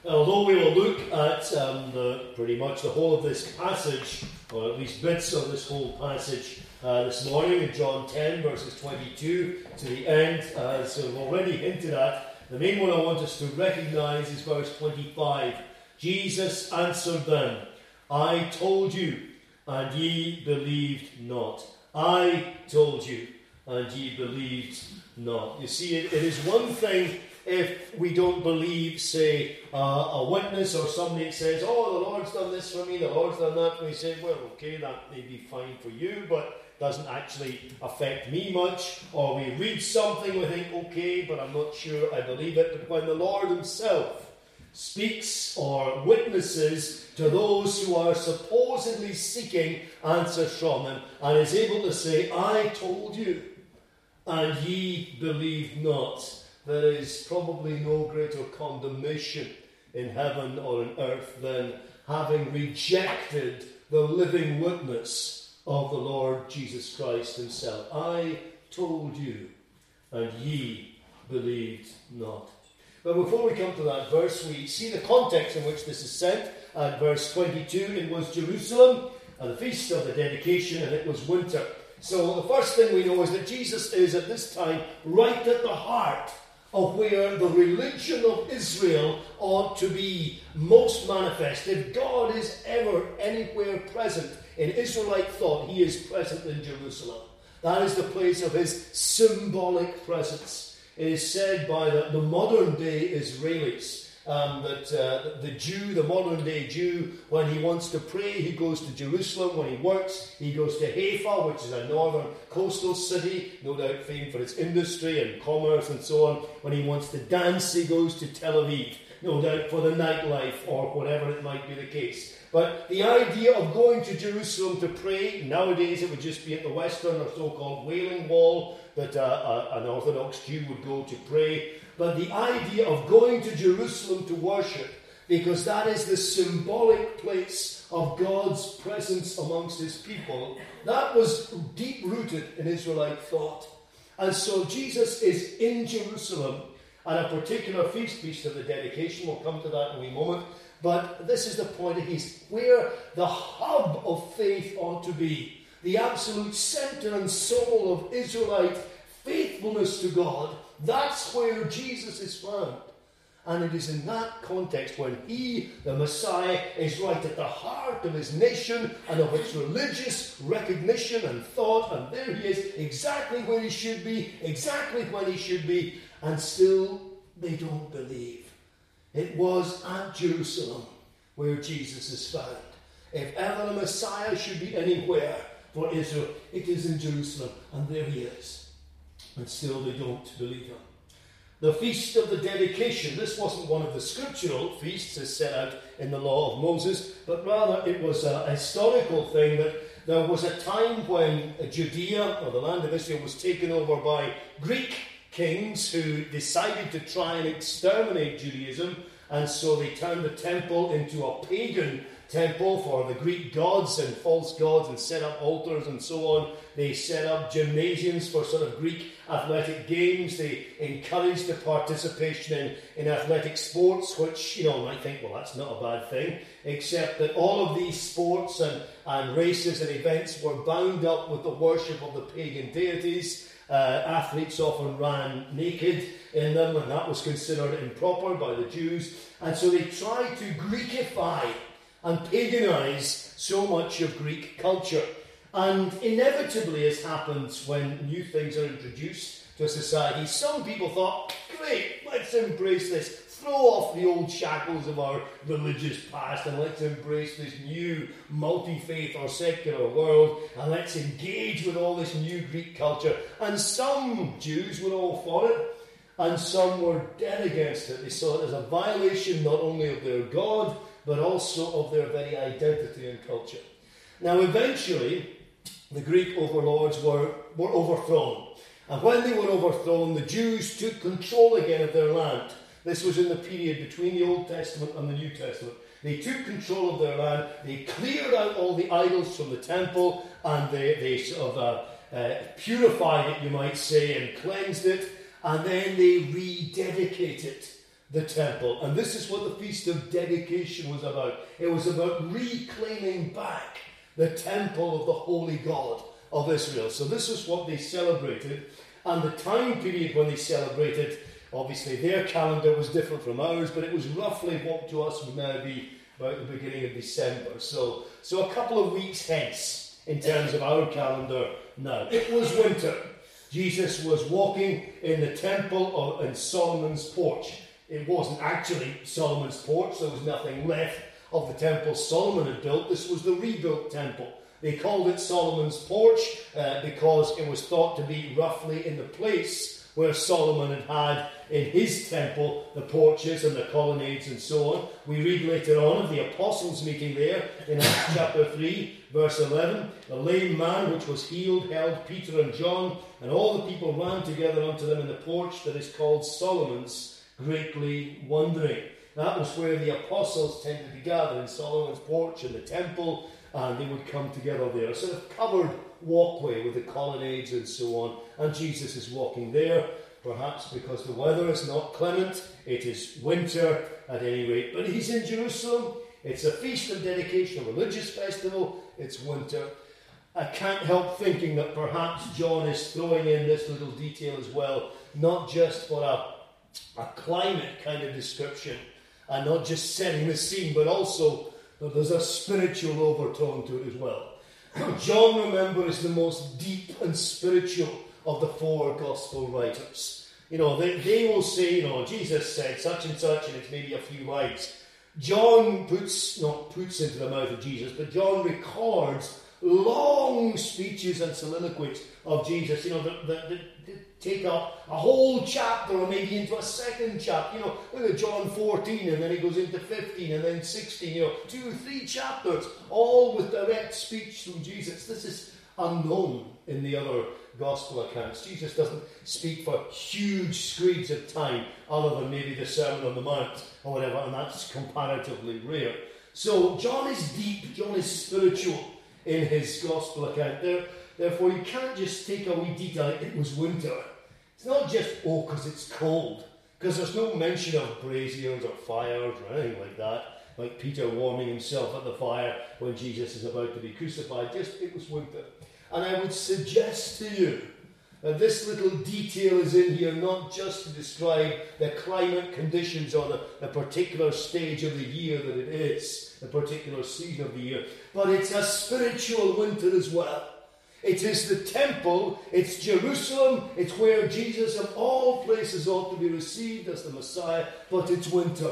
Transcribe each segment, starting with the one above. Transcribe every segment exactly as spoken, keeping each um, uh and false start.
Although we will look at um, the, pretty much the whole of this passage, or at least bits of this whole passage uh, this morning in John ten, verses twenty-two to the end, as I've already hinted at, the main one I want us to recognise is verse twenty-five. Jesus answered them, I told you, and ye believed not. I told you, and ye believed not. You see, it, it is one thing if we don't believe, say, uh, a witness or somebody says, oh, the Lord's done this for me, the Lord's done that, and we say, well, okay, that may be fine for you, but doesn't actually affect me much. Or we read something, we think, okay, but I'm not sure I believe it. But when the Lord himself speaks or witnesses to those who are supposedly seeking answers from him, and is able to say, I told you, and ye believed not, there is probably no greater condemnation in heaven or in earth than having rejected the living witness of the Lord Jesus Christ himself. I told you, and ye believed not. But before we come to that verse, we see the context in which this is sent. At verse twenty-two, it was Jerusalem, and the feast of the dedication, and it was winter. So the first thing we know is that Jesus is at this time right at the heart of where the religion of Israel ought to be most manifest. If God is ever anywhere present in Israelite thought, he is present in Jerusalem. That is the place of his symbolic presence. It is said by the, the modern day Israelis um, that uh, the Jew, the modern day Jew, when he wants to pray, he goes to Jerusalem. When he works, he goes to Haifa, which is a northern coastal city, no doubt famed for its industry and commerce and so on. When he wants to dance, he goes to Tel Aviv, no doubt for the nightlife or whatever it might be the case. But the idea of going to Jerusalem to pray, nowadays it would just be at the western or so-called Wailing Wall that uh, uh, an Orthodox Jew would go to pray. But the idea of going to Jerusalem to worship, because that is the symbolic place of God's presence amongst his people, that was deep-rooted in Israelite thought. And so Jesus is in Jerusalem at a particular feast, Feast of the Dedication. We'll come to that in a moment. But this is the point. He's where the hub of faith ought to be. The absolute centre and soul of Israelite faithfulness to God. That's where Jesus is found. And it is in that context when he, the Messiah, is right at the heart of his nation and of its religious recognition and thought. And there he is, exactly where he should be, exactly when he should be. And still, they don't believe. It was at Jerusalem where Jesus is found. If ever the Messiah should be anywhere for Israel, it is in Jerusalem. And there he is. And still they don't believe him. The Feast of the Dedication, this wasn't one of the scriptural feasts as set out in the law of Moses, but rather it was a historical thing that there was a time when Judea, or the land of Israel, was taken over by Greek kings who decided to try and exterminate Judaism, and so they turned the temple into a pagan temple for the Greek gods and false gods and set up altars and so on. They set up gymnasiums for sort of Greek athletic games. They encouraged the participation in, in athletic sports, which, you know, you might think, well, that's not a bad thing, except that all of these sports and, and races and events were bound up with the worship of the pagan deities. Uh, athletes often ran naked in them, and that was considered improper by the Jews. And so they tried to Greekify and paganize so much of Greek culture. And inevitably, as happens when new things are introduced to a society, some people thought, great, let's embrace this. Throw off the old shackles of our religious past and let's embrace this new multi-faith or secular world, and let's engage with all this new Greek culture. And some Jews were all for it, and some were dead against it. They saw it as a violation not only of their God, but also of their very identity and culture. Now, eventually, the Greek overlords were, were overthrown. And when they were overthrown, the Jews took control again of their land. This was in the period between the Old Testament and the New Testament. They took control of their land. They cleared out all the idols from the temple, and they, they sort of uh, uh, purified it, you might say, and cleansed it. And then they rededicated the temple. And this is what the Feast of Dedication was about. It was about reclaiming back the temple of the Holy God of Israel. So this is what they celebrated. And the time period when they celebrated, obviously their calendar was different from ours, but it was roughly what to us would now be about the beginning of December. So, so a couple of weeks hence in terms of our calendar now. It was winter. Jesus was walking in the temple or in Solomon's porch. It wasn't actually Solomon's porch. There was nothing left of the temple Solomon had built. This was the rebuilt temple. They called it Solomon's porch uh, because it was thought to be roughly in the place where Solomon had had in his temple the porches and the colonnades and so on. We read later on of the apostles meeting there in Acts chapter three, verse eleven. The lame man which was healed held Peter and John, and all the people ran together unto them in the porch that is called Solomon's, greatly wondering. That was where the apostles tended to gather, in Solomon's porch in the temple, and they would come together there. A sort of covered walkway with the colonnades and so on. And Jesus is walking there, perhaps because the weather is not clement. It is winter at any rate. But he's in Jerusalem. It's a feast of dedication, a religious festival. It's winter. I can't help thinking that perhaps John is throwing in this little detail as well, not just for a, a climate kind of description, and not just setting the scene, but also that there's a spiritual overtone to it as well. John, remember, is the most deep and spiritual of the four gospel writers. You know, they, they will say, you know, Jesus said such and such, and it's maybe a few lines. John puts, not puts into the mouth of Jesus, but John records long speeches and soliloquies of Jesus, you know, that, that, that, that take up a whole chapter or maybe into a second chapter. You know, look at John fourteen, and then he goes into fifteen, and then sixteen, you know, two, three chapters, all with direct speech from Jesus. This is unknown in the other gospel accounts. Jesus doesn't speak for huge screeds of time, other than maybe the Sermon on the Mount or whatever, and that's comparatively rare. So John is deep, John is spiritual in his gospel account. There, therefore, you can't just take a wee detail, it was winter. It's not just, oh, because it's cold, because there's no mention of braziers or fires or anything like that, like Peter warming himself at the fire when Jesus is about to be crucified. Just, it was winter. And I would suggest to you that this little detail is in here not just to describe the climate conditions or the, the particular stage of the year that it is, the particular season of the year, but it's a spiritual winter as well. It is the temple, it's Jerusalem, it's where Jesus of all places ought to be received as the Messiah, but it's winter.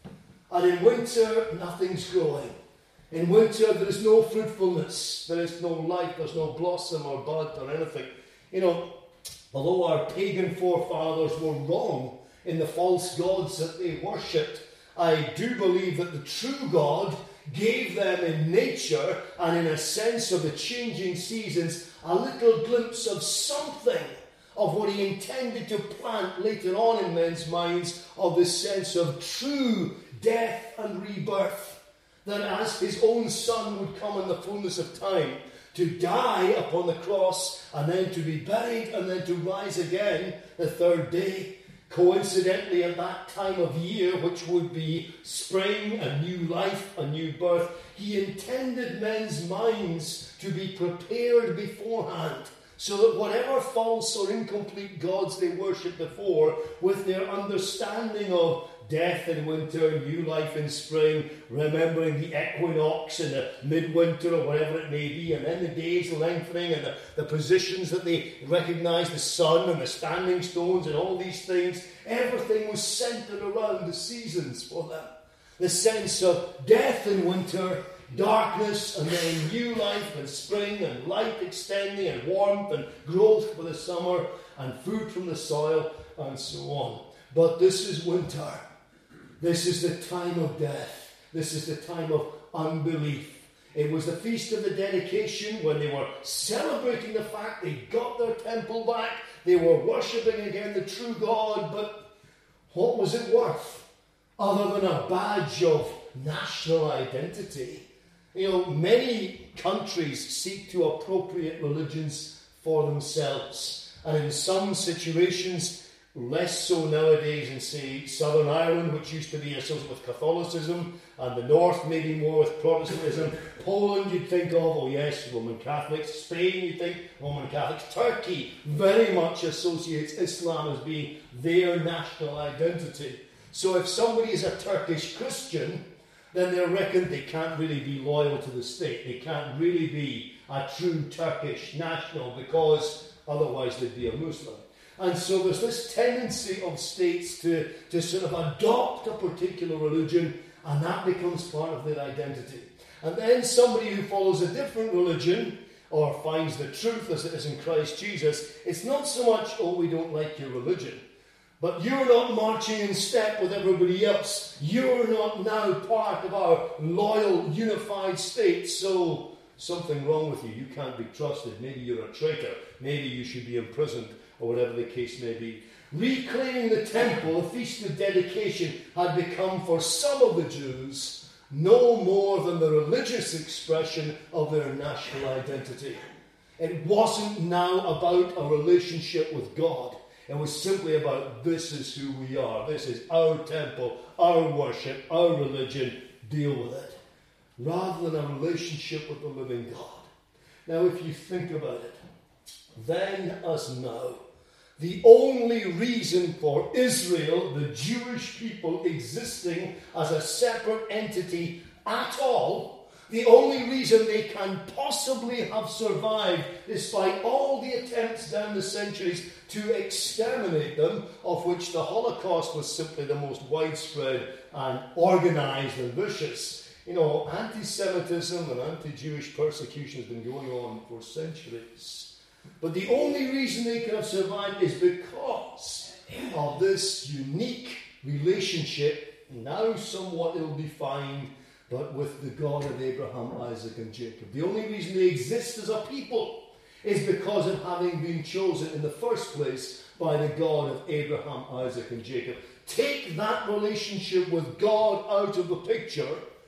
And in winter, nothing's growing. In winter, there is no fruitfulness, there is no life, there's no blossom or bud or anything. You know, although our pagan forefathers were wrong in the false gods that they worshipped, I do believe that the true God gave them in nature and in a sense of the changing seasons a little glimpse of something of what he intended to plant later on in men's minds, of this sense of true death and rebirth. That as his own son would come in the fullness of time, to die upon the cross, and then to be buried, and then to rise again the third day. Coincidentally, at that time of year, which would be spring, a new life, a new birth, he intended men's minds to be prepared beforehand, so that whatever false or incomplete gods they worshipped before, with their understanding of death in winter, new life in spring, remembering the equinox in the midwinter or whatever it may be, and then the days lengthening and the, the positions that they recognise, the sun and the standing stones and all these things, everything was centred around the seasons for them. The sense of death in winter, darkness, and then new life and spring, and light extending and warmth and growth for the summer, and food from the soil, and so on. But this is winter. This is the time of death. This is the time of unbelief. It was the Feast of the Dedication, when they were celebrating the fact they got their temple back. They were worshipping again the true God, but what was it worth? Other than a badge of national identity. You know, many countries seek to appropriate religions for themselves. And in some situations, less so nowadays in, say, Southern Ireland, which used to be associated with Catholicism, and the north maybe more with Protestantism. Poland, you'd think of, oh yes, Roman Catholics. Spain, you'd think Roman Catholics. Turkey very much associates Islam as being their national identity. So if somebody is a Turkish Christian, then they're reckoned they can't really be loyal to the state. They can't really be a true Turkish national, because otherwise they'd be a Muslim. And so there's this tendency of states to, to sort of adopt a particular religion, and that becomes part of their identity. And then somebody who follows a different religion, or finds the truth as it is in Christ Jesus, it's not so much, oh, we don't like your religion, but you're not marching in step with everybody else. You're not now part of our loyal, unified state, so something wrong with you. You can't be trusted. Maybe you're a traitor. Maybe you should be imprisoned, or whatever the case may be. Reclaiming the temple, the Feast of Dedication, had become for some of the Jews no more than the religious expression of their national identity. It wasn't now about a relationship with God. It was simply about, this is who we are. This is our temple, our worship, our religion. Deal with it. Rather than a relationship with the living God. Now, if you think about it, then as now, the only reason for Israel, the Jewish people, existing as a separate entity at all, the only reason they can possibly have survived, despite all the attempts down the centuries to exterminate them, of which the Holocaust was simply the most widespread and organised and vicious. You know, anti-Semitism and anti-Jewish persecution has been going on for centuries. But the only reason they can have survived is because of this unique relationship, now somewhat ill-defined, but with the God of Abraham, Isaac, and Jacob. The only reason they exist as a people is because of having been chosen in the first place by the God of Abraham, Isaac, and Jacob. Take that relationship with God out of the picture,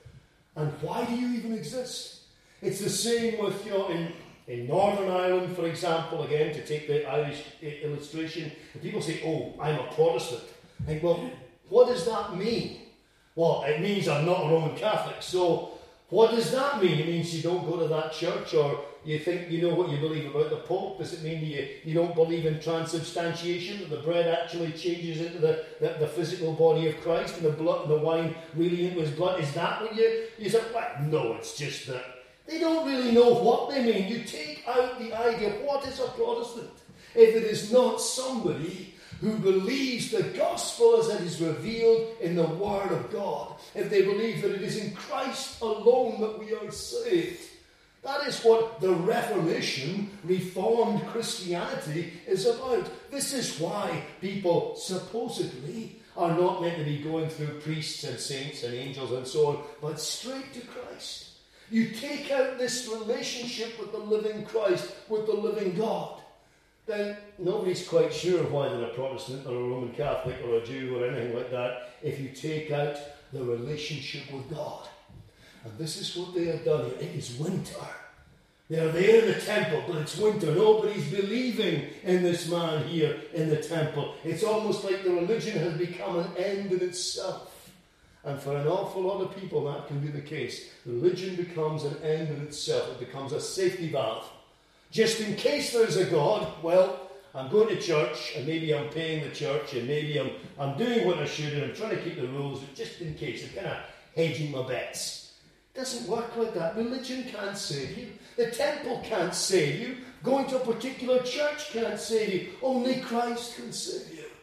and why do you even exist? It's the same with, you know, in, in Northern Ireland, for example, again, to take the Irish illustration, and people say, oh, I'm a Protestant. I think, well, what does that mean? Well, it means I'm not a Roman Catholic. So what does that mean? It means you don't go to that church, or you think you know what you believe about the Pope? Does it mean you, you don't believe in transubstantiation, that the bread actually changes into the, the, the physical body of Christ, and the blood and the wine really into his blood? Is that what you... You say, well, no, it's just that. They don't really know what they mean. You take out the idea of what is a Protestant, if it is not somebody who believes the gospel as it is revealed in the Word of God, if they believe that it is in Christ alone that we are saved. That is what the Reformation, Reformed Christianity is about. This is why people supposedly are not meant to be going through priests and saints and angels and so on, but straight to Christ. You take out this relationship with the living Christ, with the living God, then nobody's quite sure why they're a Protestant or a Roman Catholic or a Jew or anything like that if you take out the relationship with God. And this is what they have done here. It is winter. They are there in the temple, but it's winter. Nobody's believing in this man here in the temple. It's almost like the religion has become an end in itself. And for an awful lot of people that can be the case. Religion becomes an end in itself. It becomes a safety valve. Just in case there's a God, well, I'm going to church, and maybe I'm paying the church, and maybe I'm I'm doing what I should, and I'm trying to keep the rules, but just in case, I'm kind of hedging my bets. It doesn't work like that. Religion can't save you. The temple can't save you. Going to a particular church can't save you. Only Christ can save you.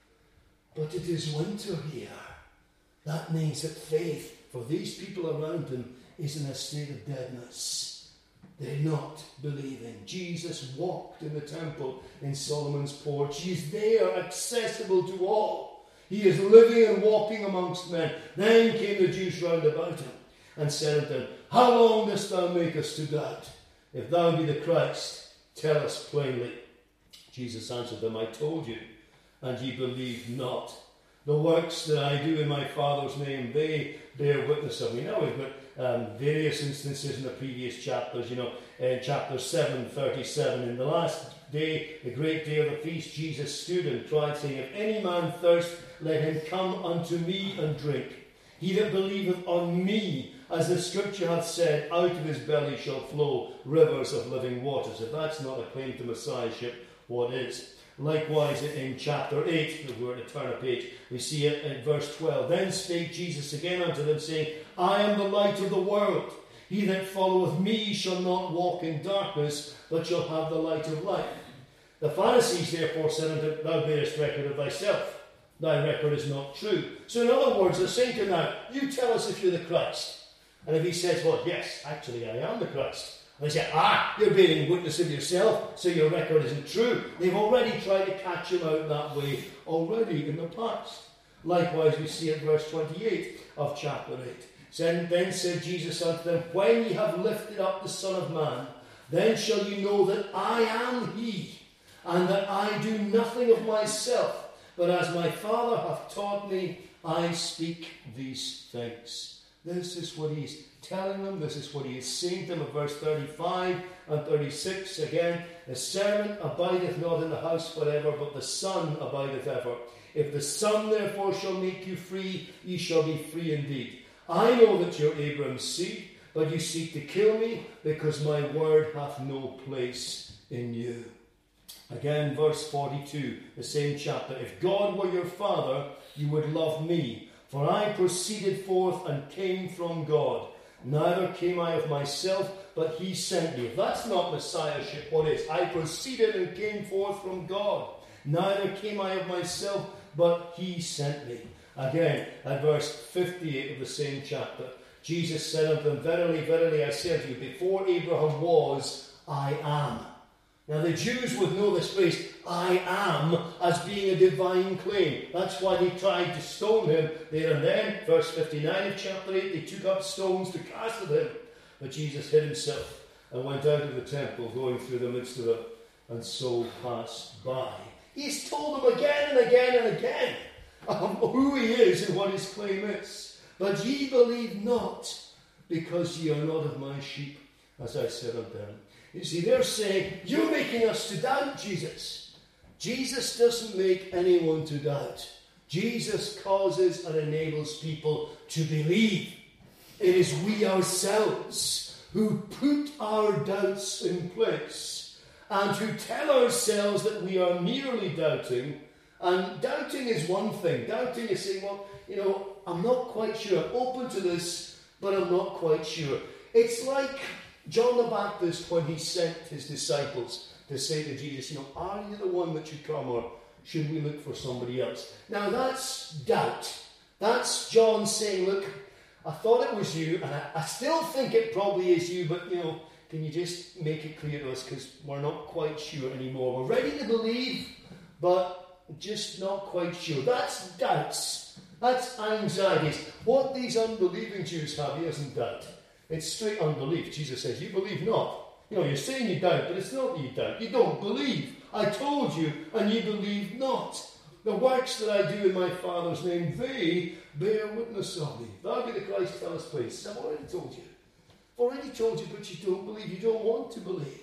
But it is winter here. That means that faith for these people around him is in a state of deadness. They're not believing. Jesus walked in the temple in Solomon's porch. He's there, accessible to all. He is living and walking amongst men. Then came the Jews round about him and said unto him, how long dost thou make us to doubt? If thou be the Christ, tell us plainly. Jesus answered them, I told you, and ye believe not. The works that I do in my Father's name, they bear witness of me. Now we've got um, various instances in the previous chapters, you know, in chapter seven, thirty-seven, in the last day, the great day of the feast, Jesus stood and cried, saying, if any man thirst, let him come unto me and drink. He that believeth on me, as the scripture hath said, out of his belly shall flow rivers of living waters. If that's not a claim to Messiahship, what is? Likewise, in chapter eight, if we were to turn a page, we see it in verse twelve. Then spake Jesus again unto them, saying, I am the light of the world. He that followeth me shall not walk in darkness, but shall have the light of life. The Pharisees therefore said unto him, thou bearest record of thyself. Thy record is not true. So in other words, they're saying to him now, you tell us if you're the Christ. And if he says, well, yes, actually I am the Christ. And they say, ah, you're bearing witness of yourself, so your record isn't true. They've already tried to catch him out that way already in the past. Likewise, we see in verse twenty-eight of chapter eight. Then said Jesus unto them, when ye have lifted up the Son of Man, then shall you know that I am he, and that I do nothing of myself, but as my Father hath taught me, I speak these things. This is what he's telling them. This is what he is saying to them in verse thirty-five and thirty-six. Again, the servant abideth not in the house forever, but the Son abideth ever. If the Son therefore shall make you free, ye shall be free indeed. I know that you're Abraham's seed, but you seek to kill me, because my word hath no place in you. Again, verse forty-two, the same chapter. If God were your Father, you would love me, for I proceeded forth and came from God. Neither came I of myself, but he sent me. If that's not Messiahship, what is? I proceeded and came forth from God. Neither came I of myself, but he sent me. Again, at verse fifty-eight of the same chapter, Jesus said unto them, verily, verily, I say unto you, before Abraham was, I am. Now the Jews would know this phrase, I am, as being a divine claim. That's why they tried to stone him there and then. Verse fifty-nine of chapter eight, they took up stones to cast at him. But Jesus hid himself and went out of the temple, going through the midst of it, and so passed by. He's told them again and again and again um, who he is and what his claim is. But ye believe not, because ye are not of my sheep, as I said unto them. You see, they're saying, you're making us to doubt Jesus. Jesus doesn't make anyone to doubt. Jesus causes and enables people to believe. It is we ourselves who put our doubts in place and who tell ourselves that we are merely doubting. And doubting is one thing. Doubting is saying, well, you know, I'm not quite sure. I'm open to this, but I'm not quite sure. It's like John the Baptist, when he sent his disciples to say to Jesus, you know, are you the one that should come, or should we look for somebody else? Now that's doubt. That's John saying, look, I thought it was you, and I, I still think it probably is you, but, you know, can you just make it clear to us, because we're not quite sure anymore. We're ready to believe, but just not quite sure. That's doubts. That's anxieties. What these unbelieving Jews have here isn't doubt. It's straight unbelief. Jesus says, you believe not. You know, you're saying you doubt, but it's not that you doubt. You don't believe. I told you, and you believe not. The works that I do in my Father's name, they bear witness of me. Thou be the Christ, tell us, please. I've already told you. I've already told you, but you don't believe. You don't want to believe.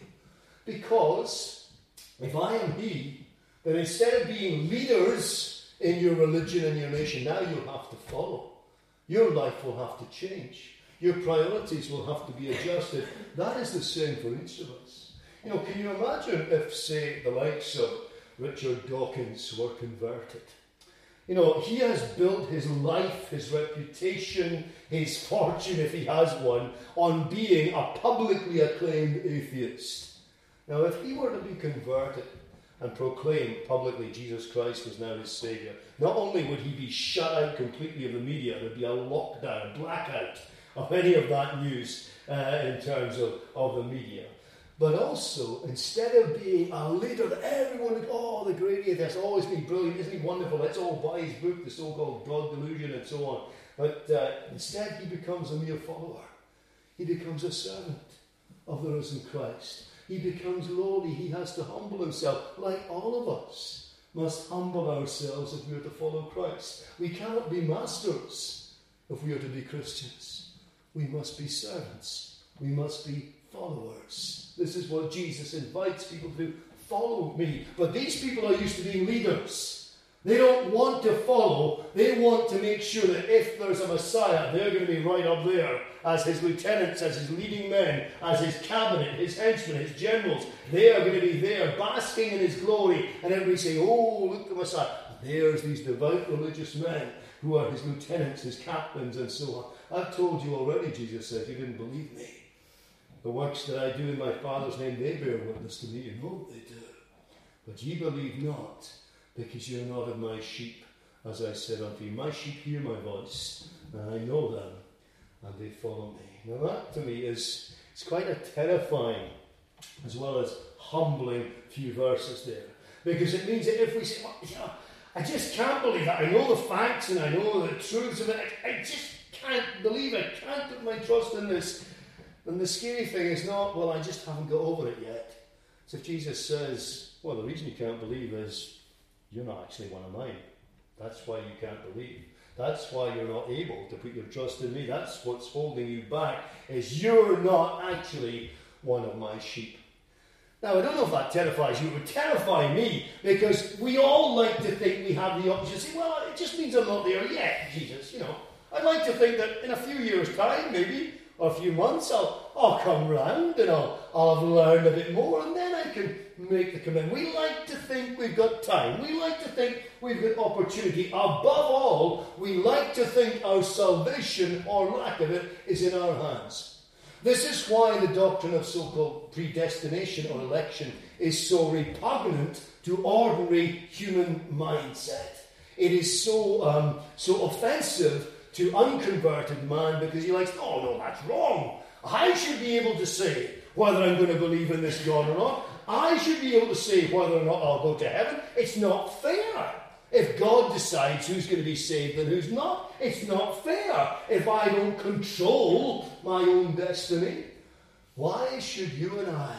Because if I am he, then instead of being leaders in your religion and your nation, now you'll have to follow. Your life will have to change. Your priorities will have to be adjusted. That is the same for each of us. You know, can you imagine if, say, the likes of Richard Dawkins were converted? You know, he has built his life, his reputation, his fortune, if he has one, on being a publicly acclaimed atheist. Now, if he were to be converted and proclaim publicly Jesus Christ was now his Saviour, not only would he be shut out completely of the media, there would be a lockdown, blackout of any of that news uh, in terms of, of the media. But also, instead of being a leader that everyone would, oh, the great atheist, always been brilliant, isn't he wonderful, let's all buy his book, the so-called God Delusion and so on. But uh, instead he becomes a mere follower. He becomes a servant of the risen Christ. He becomes lowly. He has to humble himself, like all of us must humble ourselves if we are to follow Christ. We cannot be masters if we are to be Christians. We must be servants. We must be followers. This is what Jesus invites people to do. Follow me. But these people are used to being leaders. They don't want to follow. They want to make sure that if there's a Messiah, they're going to be right up there as his lieutenants, as his leading men, as his cabinet, his henchmen, his generals. They are going to be there basking in his glory. And everybody saying, oh, look, the Messiah. And there's these devout religious men who are his lieutenants, his captains, and so on. I've told you already, Jesus said, you didn't believe me. The works that I do in my Father's name, they bear witness to me. You know they do. But ye believe not, because you're not of my sheep, as I said unto you. My sheep hear my voice, and I know them, and they follow me. Now that to me is it's quite a terrifying, as well as humbling few verses there. Because it means that if we say, well, you know, I just can't believe that. I know the facts and I know the truths of it. I, I just can't believe it. I can't put my trust in this. And the scary thing is not, well, I just haven't got over it yet. So if Jesus says, well, the reason you can't believe is you're not actually one of mine. That's why you can't believe. That's why you're not able to put your trust in me. That's what's holding you back, is you're not actually one of my sheep. Now, I don't know if that terrifies you. It would terrify me, because we all like to think we have the option to say, well, it just means I'm not there yet, Jesus, you know. I'd like to think that in a few years' time, maybe, or a few months, I'll, I'll come round and I'll, I'll have learned a bit more, and then I can make the commitment. We like to think we've got time. We like to think we've got opportunity. Above all, we like to think our salvation, or lack of it, is in our hands. This is why the doctrine of so-called predestination or election is so repugnant to ordinary human mindset. It is so um, so offensive to unconverted man, because he likes, oh no, that's wrong. I should be able to say whether I'm going to believe in this God or not. I should be able to say whether or not I'll go to heaven. It's not fair. If God decides who's going to be saved and who's not, it's not fair. If I don't control my own destiny, why should you and I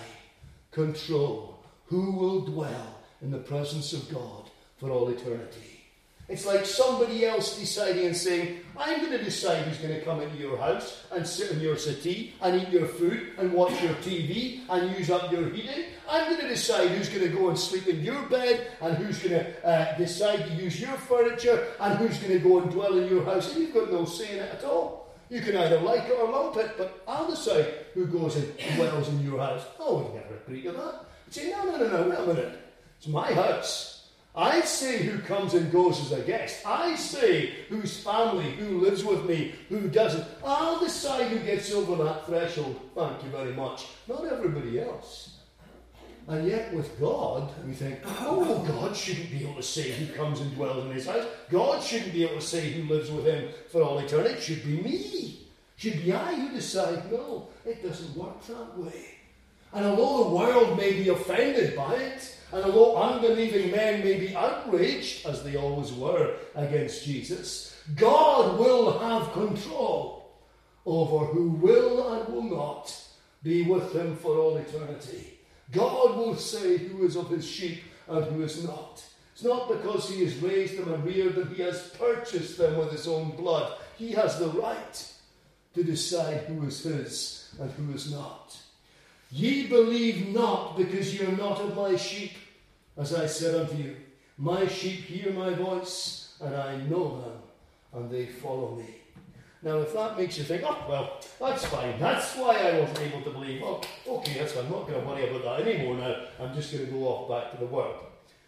control who will dwell in the presence of God for all eternity? It's like somebody else deciding and saying, I'm going to decide who's going to come into your house and sit in your settee and eat your food and watch your T V and use up your heating. I'm going to decide who's going to go and sleep in your bed and who's going to uh, decide to use your furniture and who's going to go and dwell in your house. And you've got no say in it at all. You can either like it or lump it, but I'll decide who goes and dwells in your house. Oh, we'd never agree to that. You'd say, no, no, no, no, wait a minute. It's my house. I say who comes and goes as a guest. I say whose family, who lives with me, who doesn't. I'll decide who gets over that threshold. Thank you very much. Not everybody else. And yet with God, we think, oh, God shouldn't be able to say who comes and dwells in his house. God shouldn't be able to say who lives with him for all eternity. It should be me. It should be I who decide. No, it doesn't work that way. And although the world may be offended by it, and although unbelieving men may be outraged, as they always were against Jesus, God will have control over who will and will not be with him for all eternity. God will say who is of his sheep and who is not. It's not because he has raised them and reared them. He has purchased them with his own blood. He has the right to decide who is his and who is not. Ye believe not, because ye are not of my sheep, as I said unto you. My sheep hear my voice, and I know them, and they follow me. Now, if that makes you think, oh, well, that's fine. That's why I wasn't able to believe. Oh, okay, that's fine. I'm not going to worry about that anymore now. I'm just going to go off back to the world.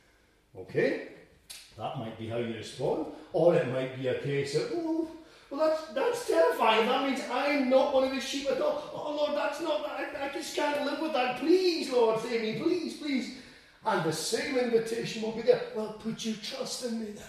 Okay, that might be how you respond. Or it might be a case of, oh, well, that's that's terrifying. That means I'm not one of his sheep at all. Oh, Lord, that's not, I, I just can't live with that. Please, Lord, save me. Please, please. And the same invitation will be there. Well, put your trust in me then.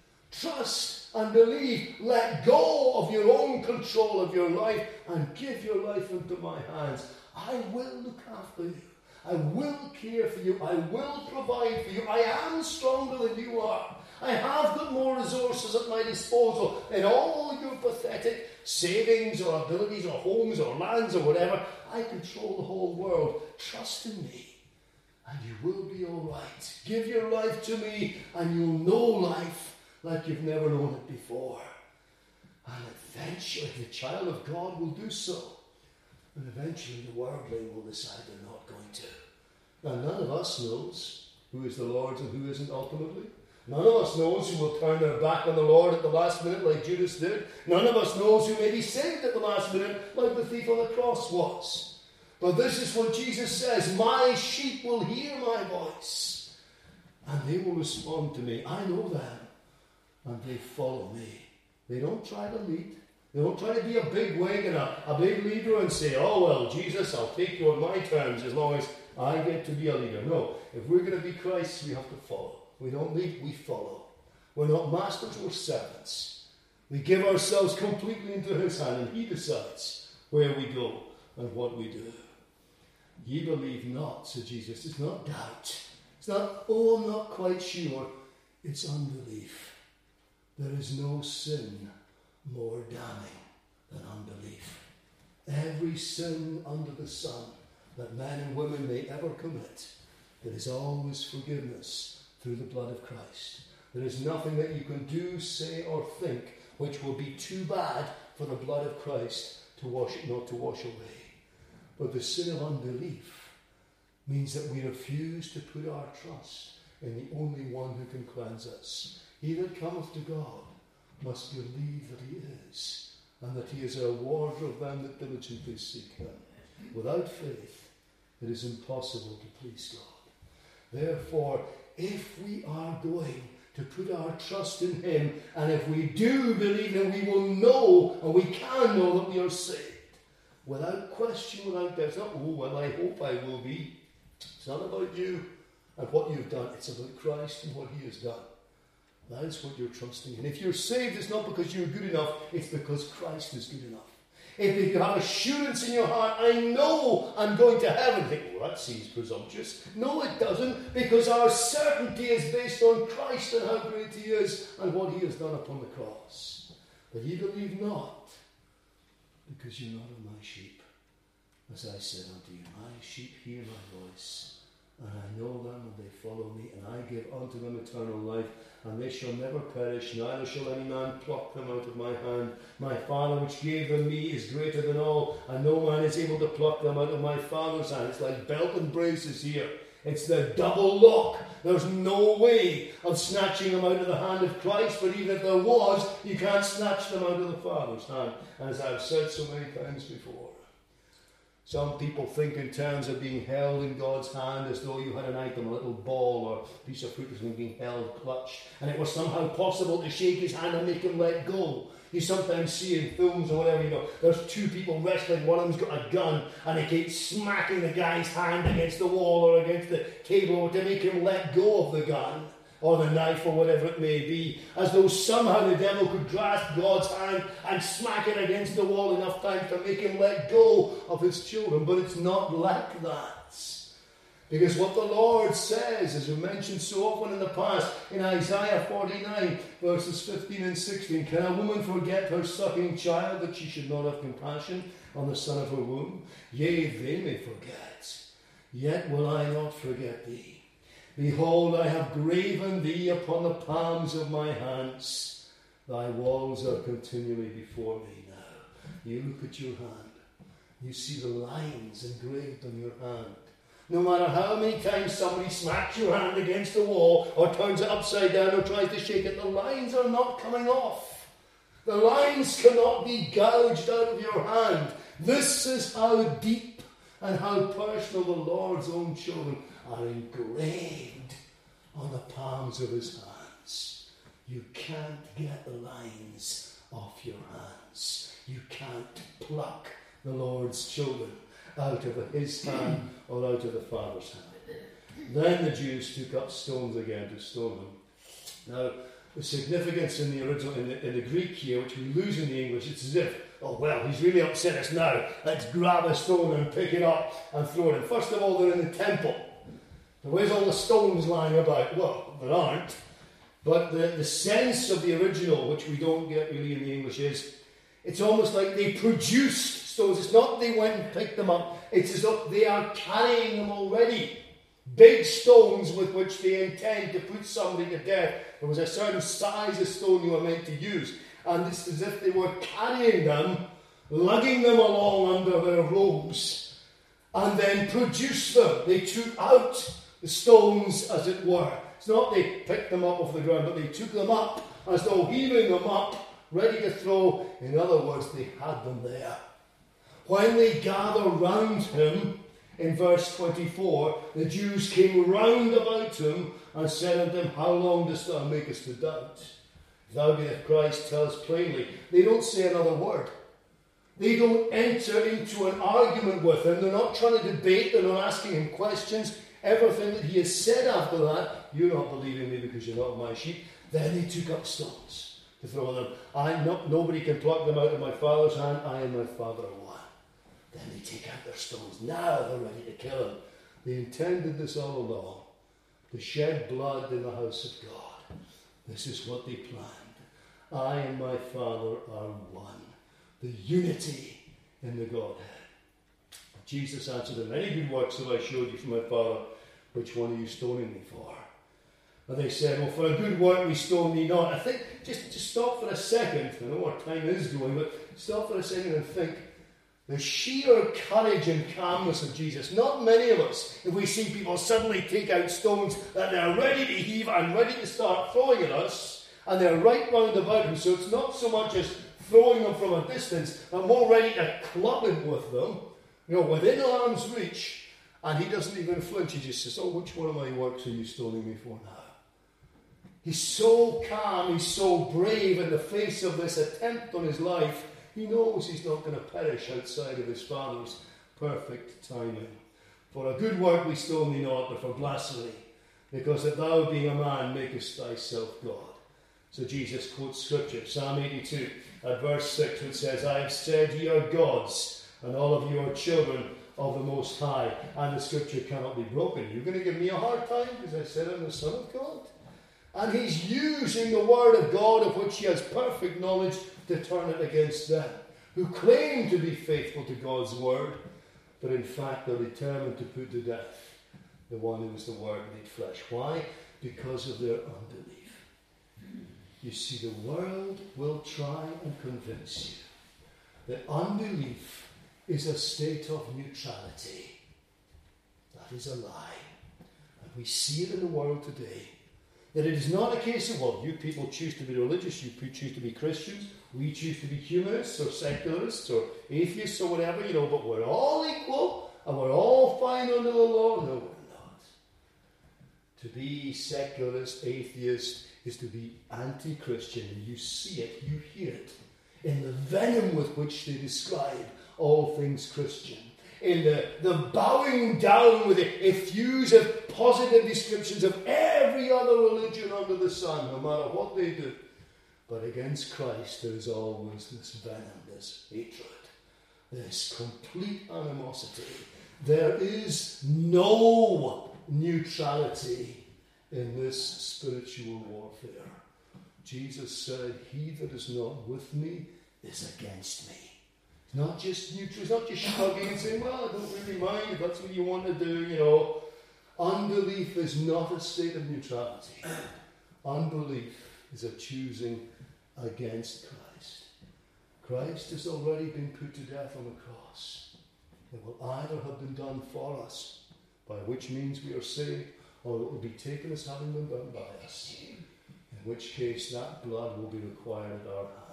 Trust and believe. Let go of your own control of your life and give your life into my hands. I will look after you. I will care for you. I will provide for you. I am stronger than you are. I have got more resources at my disposal in all your pathetic savings or abilities or homes or lands or whatever. I control the whole world. Trust in me and you will be all right. Give your life to me and you'll know life like you've never known it before. And at eventually the child of God will do so. And eventually the worldling will decide they're not going to. Now, none of us knows who is the Lord's and who isn't ultimately. None of us knows who will turn their back on the Lord at the last minute like Judas did. None of us knows who may be saved at the last minute like the thief on the cross was. But this is what Jesus says, my sheep will hear my voice, and they will respond to me. I know them, and they follow me. They don't try to lead. They don't try to be a big wig and a, a big leader and say, oh, well, Jesus, I'll take you on my terms as long as I get to be a leader. No, if we're going to be Christ, we have to follow. We don't lead, we follow. We're not masters, we're servants. We give ourselves completely into his hand, and he decides where we go and what we do. Ye believe not, said Jesus. It's not doubt. It's not, oh, I'm not quite sure. It's unbelief. There is no sin more damning than unbelief. Every sin under the sun that men and women may ever commit, there is always forgiveness through the blood of Christ. There is nothing that you can do, say, or think which will be too bad for the blood of Christ to wash it, not to wash away. But the sin of unbelief means that we refuse to put our trust in the only one who can cleanse us. He that cometh to God must believe that he is, and that he is a rewarder of them that diligently seek him. Without faith, it is impossible to please God. Therefore, if we are going to put our trust in him, and if we do believe him, we will know, and we can know that we are saved. Without question, without doubt. It's not, oh, well, I hope I will be. It's not about you and what you've done. It's about Christ and what he has done. That is what you're trusting in. If you're saved, it's not because you're good enough. It's because Christ is good enough. If, if you have assurance in your heart, I know I'm going to heaven, think, well, that seems presumptuous. No, it doesn't, because our certainty is based on Christ and how great he is and what he has done upon the cross. But ye believe not, because you're not of my sheep. As I said unto you, my sheep hear my voice, and I know them, and they follow me, and I give unto them eternal life, and they shall never perish, neither shall any man pluck them out of my hand. My Father which gave them me is greater than all, and no man is able to pluck them out of my Father's hand. It's like belt and braces here. It's the double lock. There's no way of snatching them out of the hand of Christ, but even if there was, you can't snatch them out of the Father's hand. And as I've said so many times before, some people think in terms of being held in God's hand as though you had an item, a little ball or piece of fruit was being held clutched, and it was somehow possible to shake his hand and make him let go. You sometimes see in films or whatever, you know, there's two people wrestling, one of them's got a gun, and he keeps smacking the guy's hand against the wall or against the table to make him let go of the gun or the knife or whatever it may be, as though somehow the devil could grasp God's hand and smack it against the wall enough times to make him let go of his children. But it's not like that. Because what the Lord says, as we mentioned so often in the past, in Isaiah forty-nine, verses fifteen and sixteen, can a woman forget her sucking child, that she should not have compassion on the son of her womb? Yea, they may forget, yet will I not forget thee. Behold, I have graven thee upon the palms of my hands. Thy walls are continually before me now. You look at your hand. You see the lines engraved on your hand. No matter how many times somebody smacks your hand against the wall or turns it upside down or tries to shake it, the lines are not coming off. The lines cannot be gouged out of your hand. This is how deep and how personal the Lord's own children are engraved on the palms of his hands. You can't get the lines off your hands. You can't pluck the Lord's children out of his hand or out of the Father's hand. Then the Jews took up stones again to stone him. Now, the significance in the original, in the, in the Greek here, which we lose in the English, it's as if, oh, well, he's really upset us now. Let's grab a stone and pick it up and throw it in. First of all, they're in the temple. Where's all the stones lying about? Well, there aren't. But the, the sense of the original, which we don't get really in the English, is it's almost like they produced stones. It's not they went and picked them up. It's as though they are carrying them already. Big stones with which they intend to put somebody to death. There was a certain size of stone you were meant to use. and it's as if they were carrying them, lugging them along under their robes, and then produced them. They took out the stones, as it were. It's not they picked them up off the ground, but they took them up as though heaving them up, ready to throw. In other words, they had them there. When they gathered round him, in verse twenty-four, the Jews came round about him and said unto him, How long dost thou make us to doubt? If thou be the Christ, tell us plainly. They don't say another word. They don't enter into an argument with him. They're not trying to debate. They're not asking him questions. Everything that he has said after that, you're not believing me because you're not my sheep. Then they took up stones to throw them. I no, Nobody can pluck them out of my Father's hand. I and my Father are one. Then they take out their stones. Now they're ready to kill him. They intended this all along, to shed blood in the house of God. This is what they planned. I and my Father are one. The unity in the Godhead. Jesus answered them, Many good works have I showed you from my Father. Which one are you stoning me for? And they said, Well, for a good work we stone thee not. I think, just, just stop for a second. I know our time is going, but stop for a second and think. The sheer courage and calmness of Jesus. Not many of us, if we see people suddenly take out stones that they're ready to heave and ready to start throwing at us, and they're right round about him. So it's not so much as throwing them from a distance, but more ready to club him with them, you know, within arm's reach. And he doesn't even flinch. He just says, Oh, which one of my works are you stoning me for now? He's so calm, he's so brave in the face of this attempt on his life. He knows he's not going to perish outside of his Father's perfect timing. For a good work we stone thee not, but for blasphemy, because that thou, being a man, makest thyself God. So Jesus quotes Scripture, Psalm eighty-two, at verse six, which says, I have said ye are gods, and all of you are children of the Most High, and the Scripture cannot be broken. You're going to give me a hard time because I said I'm the Son of God? And he's using the Word of God, of which he has perfect knowledge, to turn it against them, who claim to be faithful to God's Word, but in fact are determined to put to death the one who was the Word made flesh. Why? Because of their unbelief. You see, the world will try and convince you that unbelief is a state of neutrality. That is a lie. And we see it in the world today. That it is not a case of, well, you people choose to be religious, you choose to be Christians, we choose to be humanists or secularists or atheists or whatever, you know, but we're all equal and we're all fine under the law. No, we're not. To be secularist, atheist, is to be anti-Christian, and you see it, you hear it, in the venom with which they describe all things Christian. In the, the bowing down with the effusive, positive descriptions of every other religion under the sun, no matter what they do. But against Christ there is always this venom, this hatred, this complete animosity. There is no neutrality in this spiritual warfare. Jesus said, He that is not with me is against me. Not just neutral, it's not just shrugging and saying, well, I don't really mind if that's what you want to do, you know. Unbelief is not a state of neutrality. Unbelief is a choosing against Christ. Christ has already been put to death on the cross. It will either have been done for us, by which means we are saved, or it will be taken as having been done by us, in which case that blood will be required at our hand.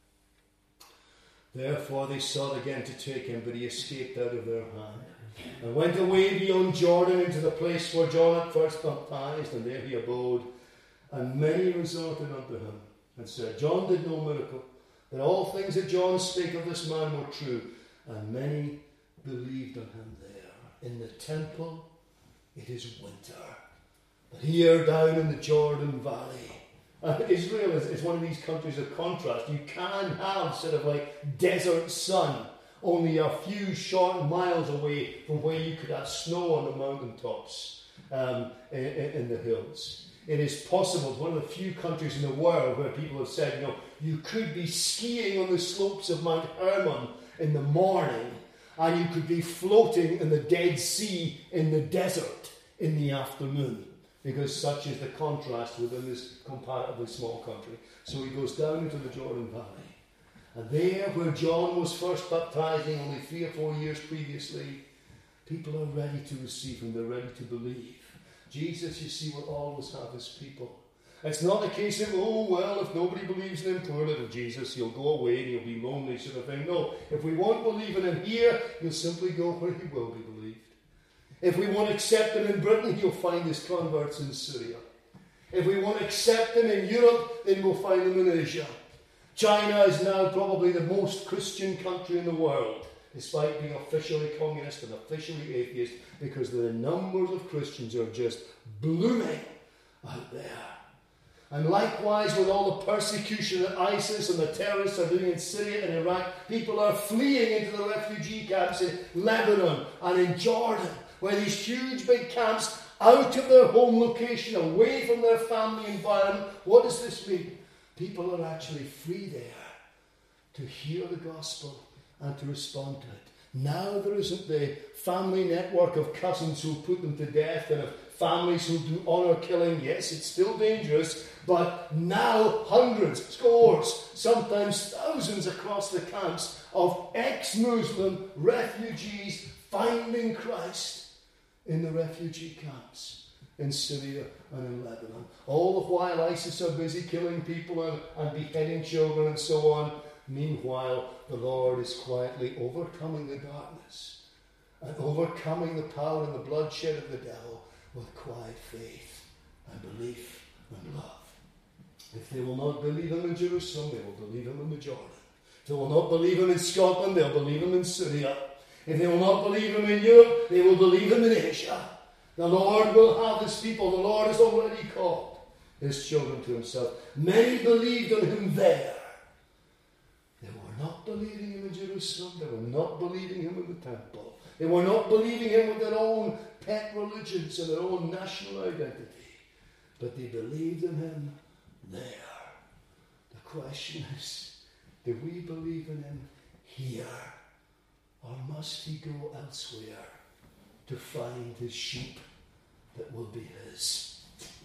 Therefore they sought again to take him, but he escaped out of their hand, and went away beyond Jordan into the place where John at first baptized, and there he abode. And many resorted unto him, and said, John did no miracle, that all things that John spake of this man were true. And many believed on him there. In the temple it is winter, but here down in the Jordan Valley, Uh, Israel is, is one of these countries of contrast. You can have sort of like desert sun only a few short miles away from where you could have snow on the mountaintops, um, in, in the hills. It is possible. It's one of the few countries in the world where people have said, you know, you could be skiing on the slopes of Mount Hermon in the morning, and you could be floating in the Dead Sea in the desert in the afternoon. because such is the contrast within this comparatively small country. So he goes down into the Jordan Valley. And there, where John was first baptizing only three or four years previously, people are ready to receive him. They're ready to believe. Jesus, you see, will always have his people. It's not a case of, oh, well, if nobody believes in him, poor little Jesus, he'll go away and he'll be lonely, sort of thing. No, if we won't believe in him here, he'll simply go where he will be believed. If we won't accept him in Britain, he'll find his converts in Syria. If we won't accept him in Europe, then we'll find him in Asia. China is now probably the most Christian country in the world, despite being officially communist and officially atheist, because the numbers of Christians are just blooming out there. And likewise, with all the persecution that ISIS and the terrorists are doing in Syria and Iraq, people are fleeing into the refugee camps in Lebanon and in Jordan, where these huge big camps out of their home location, away from their family environment. What does this mean? People are actually free there to hear the gospel and to respond to it. Now there isn't the family network of cousins who put them to death and of families who do honour killing. Yes, it's still dangerous, but now hundreds, scores, sometimes thousands across the camps of ex-Muslim refugees finding Christ in the refugee camps in Syria and in Lebanon. All the while ISIS are busy killing people and, and beheading children and so on. Meanwhile, the Lord is quietly overcoming the darkness and overcoming the power and the bloodshed of the devil with quiet faith and belief and love. If they will not believe him in Jerusalem, they will believe him in the Jordan. If they will not believe him in Scotland, they'll believe him in Syria. If they will not believe him in Europe, they will believe him in Asia. The Lord will have his people. The Lord has already called his children to himself. Many believed on him there. They were not believing him in Jerusalem. They were not believing him in the temple. They were not believing him with their own pet religions and their own national identity. But they believed in him there. The question is, do we believe in him here? Or must he go elsewhere to find his sheep that will be his?